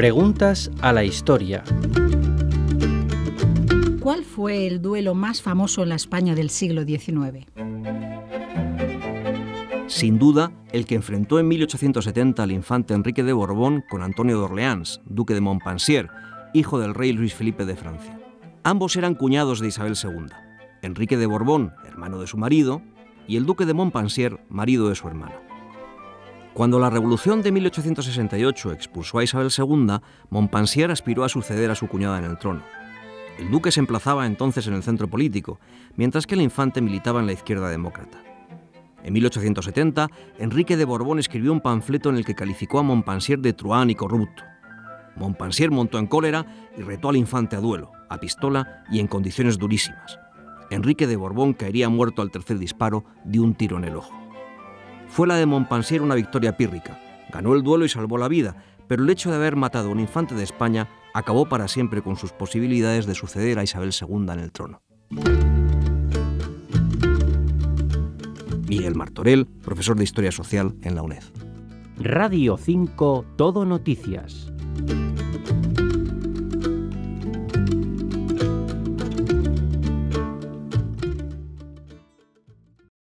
Preguntas a la historia. ¿Cuál fue el duelo más famoso en la España del siglo XIX? Sin duda, el que enfrentó en 1870 al infante Enrique de Borbón con Antonio de Orleans, duque de Montpensier, hijo del rey Luis Felipe de Francia. Ambos eran cuñados de Isabel II. Enrique de Borbón, hermano de su marido, y el duque de Montpensier, marido de su hermano. Cuando la Revolución de 1868 expulsó a Isabel II, Montpensier aspiró a suceder a su cuñada en el trono. El duque se emplazaba entonces en el centro político, mientras que el infante militaba en la izquierda demócrata. En 1870, Enrique de Borbón escribió un panfleto en el que calificó a Montpensier de truán y corrupto. Montpensier montó en cólera y retó al infante a duelo, a pistola y en condiciones durísimas. Enrique de Borbón caería muerto al tercer disparo de un tiro en el ojo. Fue la de Montpensier una victoria pírrica. Ganó el duelo y salvó la vida, pero el hecho de haber matado a un infante de España acabó para siempre con sus posibilidades de suceder a Isabel II en el trono. Miguel Martorell, profesor de Historia Social en la UNED. Radio 5 Todo Noticias.